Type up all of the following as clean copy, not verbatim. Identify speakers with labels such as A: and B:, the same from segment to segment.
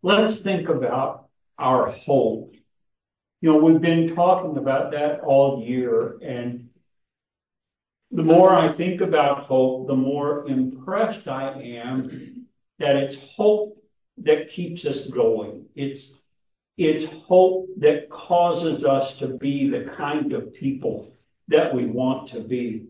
A: let's think about our hope. We've been talking about that all year, and the more I think about hope, the more impressed I am that it's hope that keeps us going. It's hope that causes us to be the kind of people that we want to be.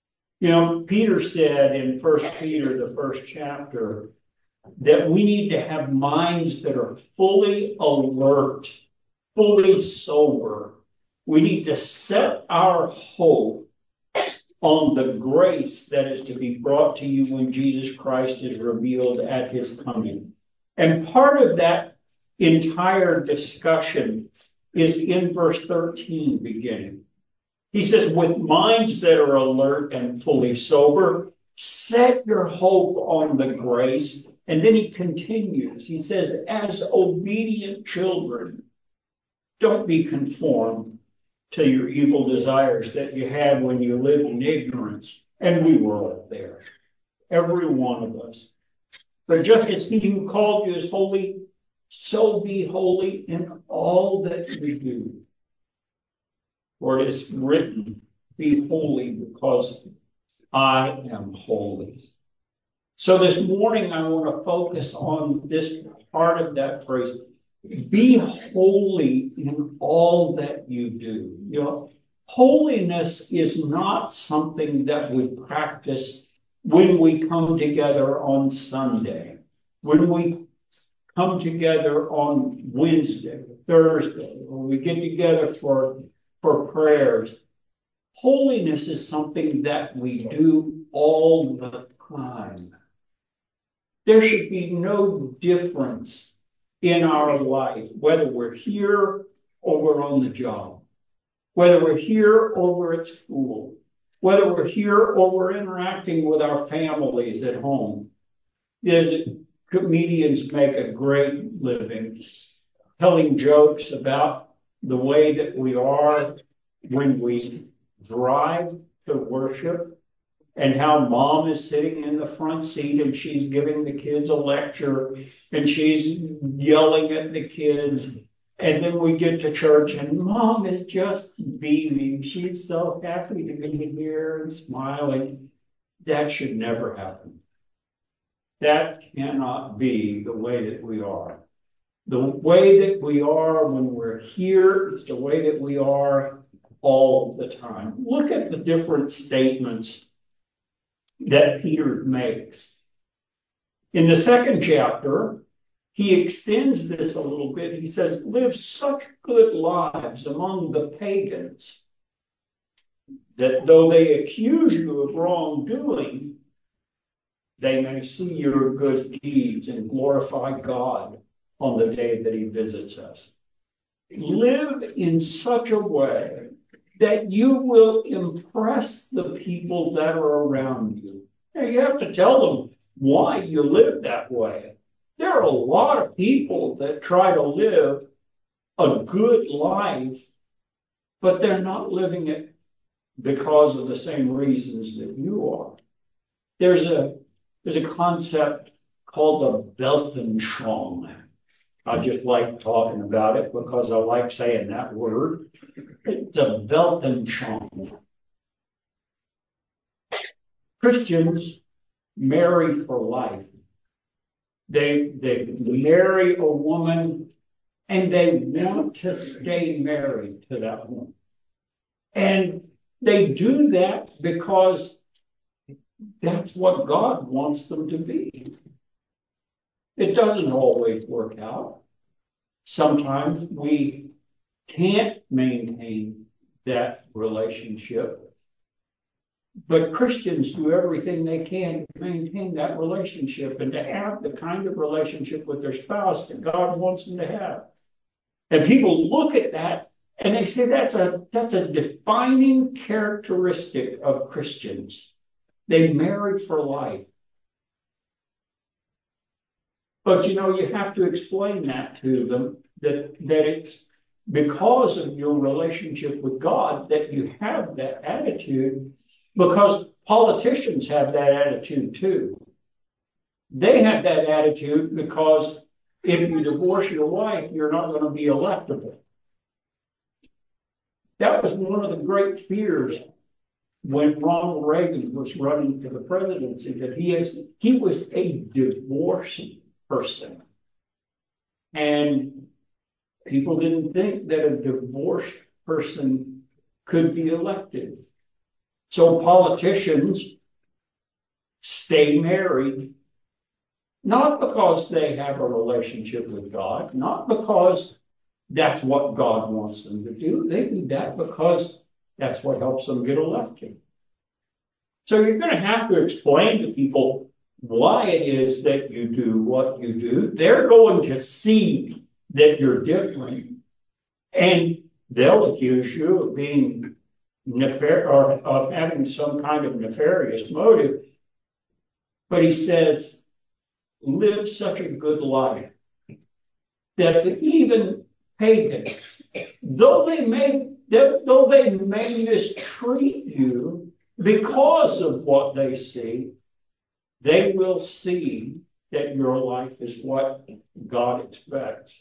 A: Peter said in 1 Peter, the first chapter, that we need to have minds that are fully alert, fully sober. We need to set our hope on the grace that is to be brought to you when Jesus Christ is revealed at his coming. And part of that entire discussion is in verse 13 beginning. He says, with minds that are alert and fully sober, set your hope on the grace. And then he continues. He says, as obedient children, don't be conformed to your evil desires that you had when you lived in ignorance. And we were all there, every one of us. But just as he who called you is holy, so be holy in all that you do. For it is written, be holy because I am holy. So this morning I want to focus on this part of that phrase. Be holy in all that you do. Holiness is not something that we practice when we come together on Sunday, when we come together on Wednesday, Thursday, when we get together for prayers. Holiness is something that we do all the time. There should be no difference in our life, whether we're here or we're on the job, whether we're here or we're at school, whether we're here or we're interacting with our families at home. Comedians make a great living telling jokes about the way that we are when we drive to worship, and how mom is sitting in the front seat and she's giving the kids a lecture and she's yelling at the kids. And then we get to church and mom is just beaming. She's so happy to be here and smiling. That should never happen. That cannot be the way that we are. The way that we are when we're here is the way that we are all the time. Look at the different statements that Peter makes. In the second chapter, he extends this a little bit. He says, live such good lives among the pagans that though they accuse you of wrongdoing, they may see your good deeds and glorify God on the day that he visits us. Live in such a way that you will impress the people that are around you. Now, you have to tell them why you live that way. There are a lot of people that try to live a good life, but they're not living it because of the same reasons that you are. There's a concept called the Weltanschauung. I just like talking about it because I like saying that word. It's a Weltanschauung. Christians marry for life. They marry a woman and they want to stay married to that woman. And they do that because that's what God wants them to be. It doesn't always work out. Sometimes we can't maintain that relationship. But Christians do everything they can to maintain that relationship and to have the kind of relationship with their spouse that God wants them to have. And people look at that and they say that's a defining characteristic of Christians. They marry for life. But you have to explain that to them, that it's because of your relationship with God that you have that attitude, because politicians have that attitude too. They have that attitude because if you divorce your wife, you're not going to be electable. That was one of the great fears when Ronald Reagan was running for the presidency, that he was a divorced person. And people didn't think that a divorced person could be elected. So politicians stay married, not because they have a relationship with God, not because that's what God wants them to do. They do that because that's what helps them get elected. So you're going to have to explain to people why it is that you do what you do. They're going to see that you're different, and they'll accuse you of being or of having some kind of nefarious motive. But he says, live such a good life that even pagans, though they may mistreat you because of what they see, they will see that your life is what God expects.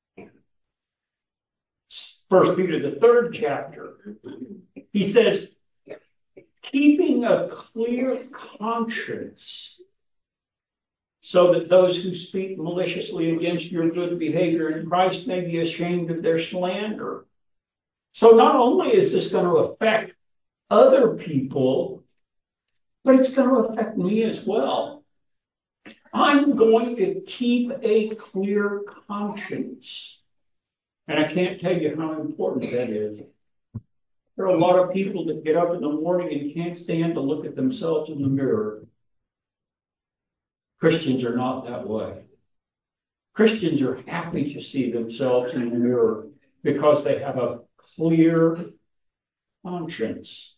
A: 1 Peter, the 3rd chapter, he says, keeping a clear conscience, so that those who speak maliciously against your good behavior in Christ may be ashamed of their slander. So not only is this going to affect other people, but it's going to affect me as well. I'm going to keep a clear conscience. And I can't tell you how important that is. There are a lot of people that get up in the morning and can't stand to look at themselves in the mirror. Christians are not that way. Christians are happy to see themselves in the mirror because they have a clear conscience.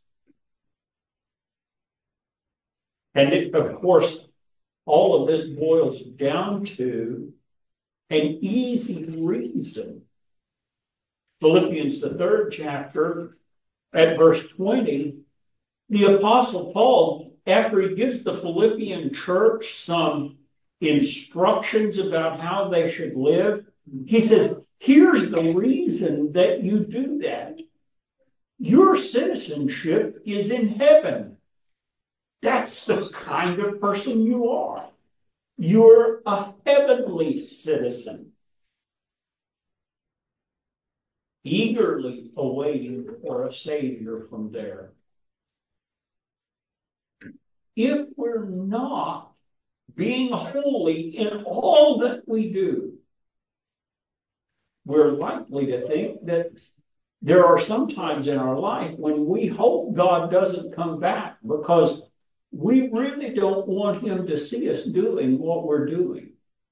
A: And it, of course, all of this boils down to an easy reason. Philippians, the 3rd chapter, at verse 20, the Apostle Paul, after he gives the Philippian church some instructions about how they should live, he says, here's the reason that you do that. Your citizenship is in heaven. That's the kind of person you are. You're a heavenly citizen, eagerly awaiting for a Savior from there. If we're not being holy in all that we do, we're likely to think that there are some times in our life when we hope God doesn't come back because we really don't want him to see us doing what we're doing.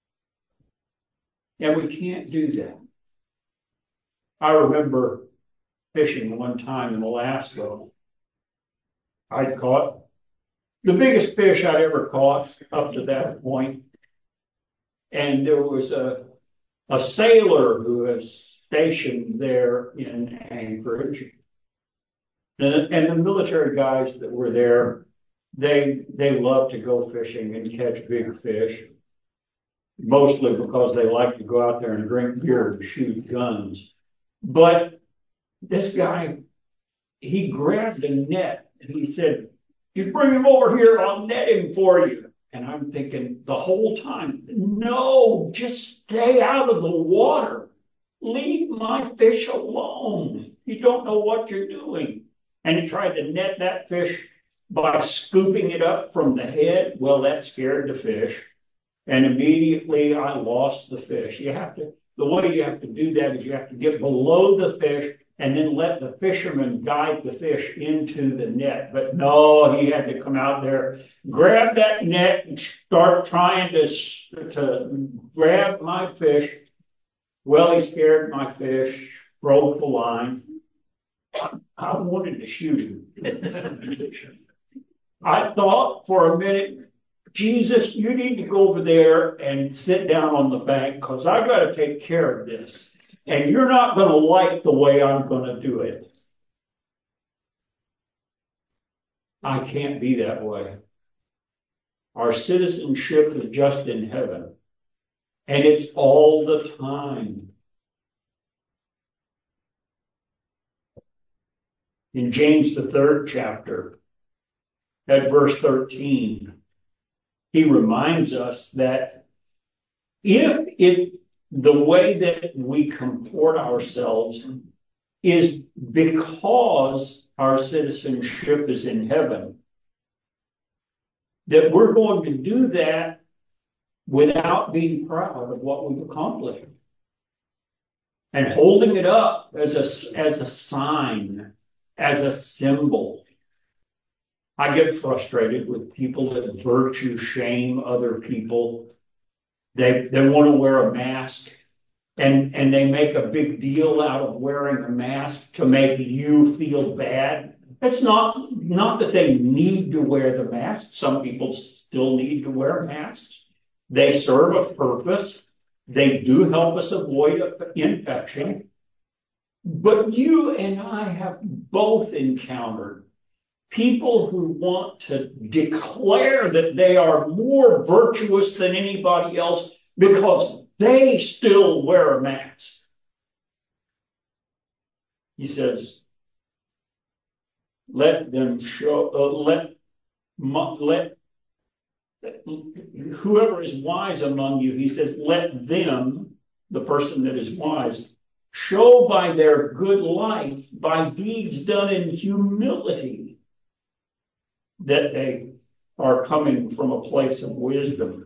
A: And we can't do that. I remember fishing one time in Alaska. I'd caught the biggest fish I'd ever caught up to that point. And there was a sailor who was stationed there in Anchorage. And the military guys that were there, they love to go fishing and catch big fish, mostly because they like to go out there and drink beer and shoot guns. But this guy, he grabbed a net and he said, you bring him over here, I'll net him for you. And I'm thinking the whole time, no, just stay out of the water. Leave my fish alone. You don't know what you're doing. And he tried to net that fish by scooping it up from the head. Well, that scared the fish. And immediately I lost the fish. The way you have to do that is you have to get below the fish and then let the fisherman guide the fish into the net. But no, he had to come out there, grab that net and start trying to grab my fish. Well, he scared my fish, broke the line. I wanted to shoot him. I thought for a minute, Jesus, you need to go over there and sit down on the bank because I've got to take care of this. And you're not going to like the way I'm going to do it. I can't be that way. Our citizenship is just in heaven. And it's all the time. In James, the 3rd chapter, at verse 13, he reminds us that if the way that we comport ourselves is because our citizenship is in heaven, that we're going to do that without being proud of what we've accomplished and holding it up as a sign, as a symbol. I get frustrated with people that virtue shame other people. They want to wear a mask and they make a big deal out of wearing a mask to make you feel bad. It's not that they need to wear the mask. Some people still need to wear masks. They serve a purpose. They do help us avoid infection. But you and I have both encountered people who want to declare that they are more virtuous than anybody else because they still wear a mask. He says, let them show, let whoever is wise among you, he says, let them, the person that is wise, show by their good life, by deeds done in humility, that they are coming from a place of wisdom.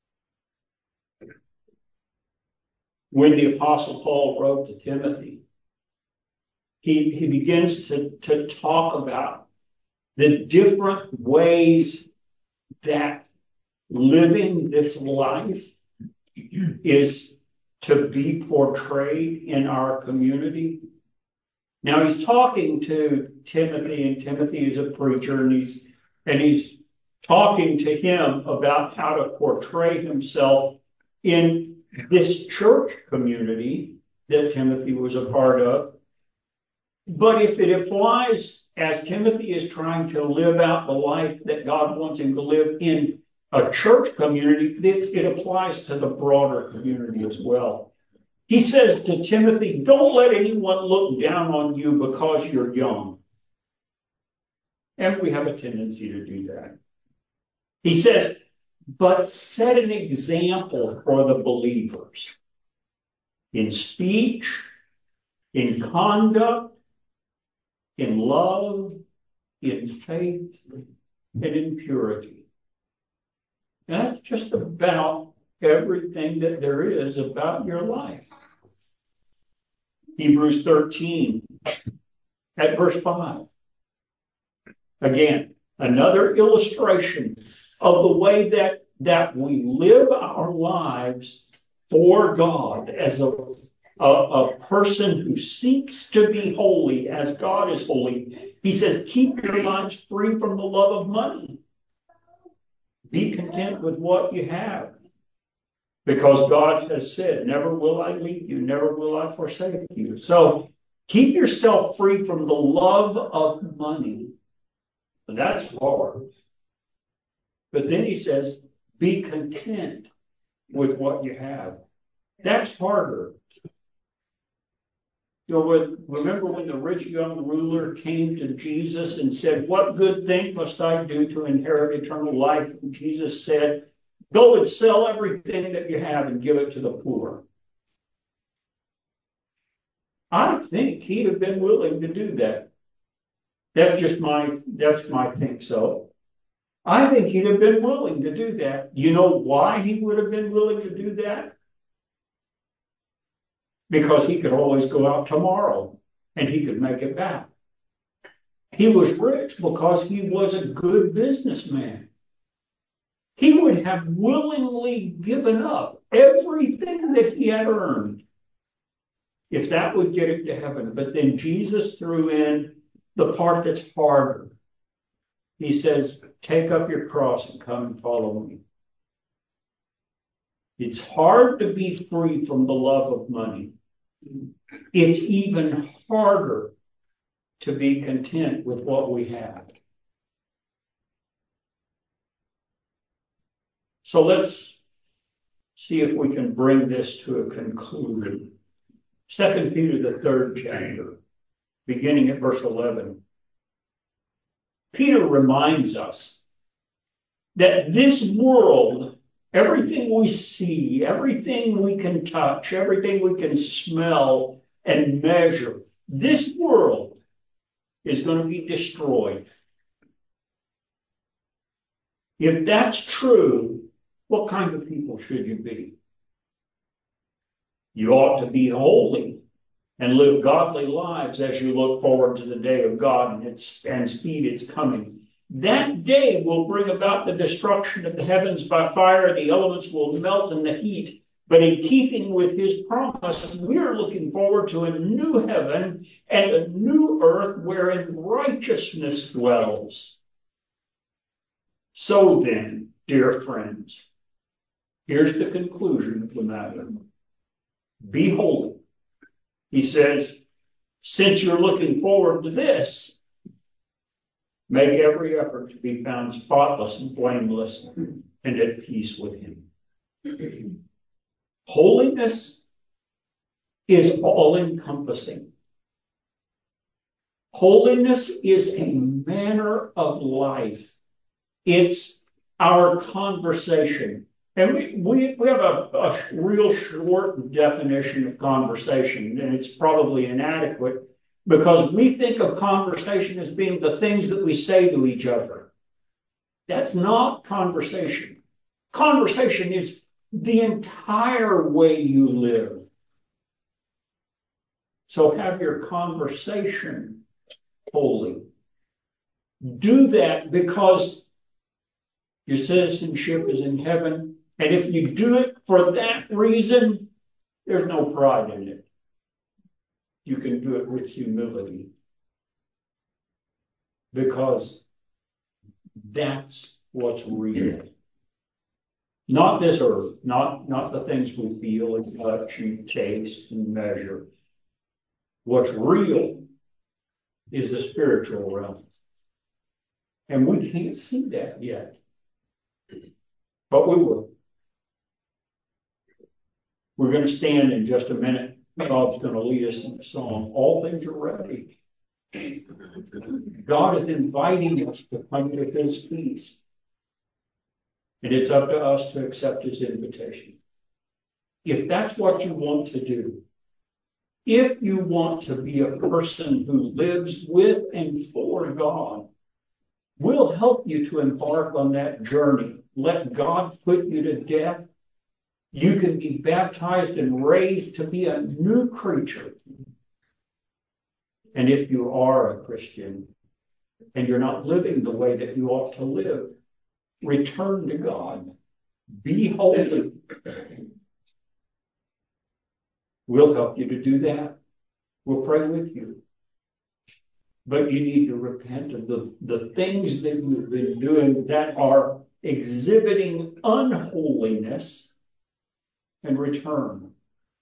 A: When the Apostle Paul wrote to Timothy, he begins to talk about the different ways that living this life is to be portrayed in our community. Now he's talking to Timothy, and Timothy is a preacher, and he's talking to him about how to portray himself in this church community that Timothy was a part of. But if it applies as Timothy is trying to live out the life that God wants him to live in a church community, it applies to the broader community as well. He says to Timothy, don't let anyone look down on you because you're young. And we have a tendency to do that. He says, but set an example for the believers in speech, in conduct, in love, in faith, and in purity. And that's just about everything that there is about your life. Hebrews 13 at verse 5. Again, another illustration of the way that we live our lives for God as a person who seeks to be holy as God is holy. He says, keep your lives free from the love of money. Be content with what you have. Because God has said, never will I leave you, never will I forsake you. So keep yourself free from the love of money. That's hard. But then he says, be content with what you have. That's harder. You know, remember when the rich young ruler came to Jesus and said, what good thing must I do to inherit eternal life? And Jesus said, go and sell everything that you have and give it to the poor. I think he'd have been willing to do that. That's my think so. I think he'd have been willing to do that. You know why he would have been willing to do that? Because he could always go out tomorrow and he could make it back. He was rich because he was a good businessman. He would have willingly given up everything that he had earned if that would get him to heaven. But then Jesus threw in the part that's harder. He says, take up your cross and come and follow me. It's hard to be free from the love of money. It's even harder to be content with what we have. So let's see if we can bring this to a conclusion. 2 Peter, the 3rd chapter, beginning at verse 11. Peter reminds us that this world, everything we see, everything we can touch, everything we can smell and measure, this world is going to be destroyed. If that's true, what kind of people should you be? You ought to be holy and live godly lives as you look forward to the day of God and speed its coming. That day will bring about the destruction of the heavens by fire. The elements will melt in the heat. But in keeping with his promise, we're looking forward to a new heaven and a new earth wherein righteousness dwells. So then, dear friends, here's the conclusion of the matter. Be holy. He says, since you're looking forward to this, make every effort to be found spotless and blameless and at peace with him. Holiness is all-encompassing. Holiness is a manner of life. It's our conversation. And we have a real short definition of conversation, and it's probably inadequate because we think of conversation as being the things that we say to each other. That's not conversation. Conversation is the entire way you live. So have your conversation holy. Do that because your citizenship is in heaven. And if you do it for that reason, there's no pride in it. You can do it with humility. Because that's what's real. Not this earth, not the things we feel and touch and taste and measure. What's real is the spiritual realm. And we can't see that yet. But we will. We're going to stand in just a minute. Bob's going to lead us in a song. All things are ready. God is inviting us to come to his peace. And it's up to us to accept his invitation. If that's what you want to do, if you want to be a person who lives with and for God, we'll help you to embark on that journey. Let God put you to death. You can be baptized and raised to be a new creature. And if you are a Christian and you're not living the way that you ought to live, return to God. Be holy. We'll help you to do that. We'll pray with you. But you need to repent of the things that you've been doing that are exhibiting unholiness and return.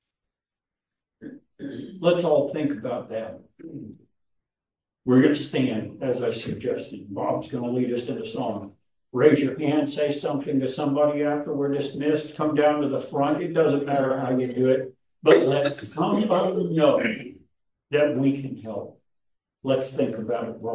A: Let's all think about that. We're going to stand, as I suggested. Bob's going to lead us in a song. Raise your hand, say something to somebody after we're dismissed. Come down to the front. It doesn't matter how you do it, but let somebody know that we can help. Let's think about it.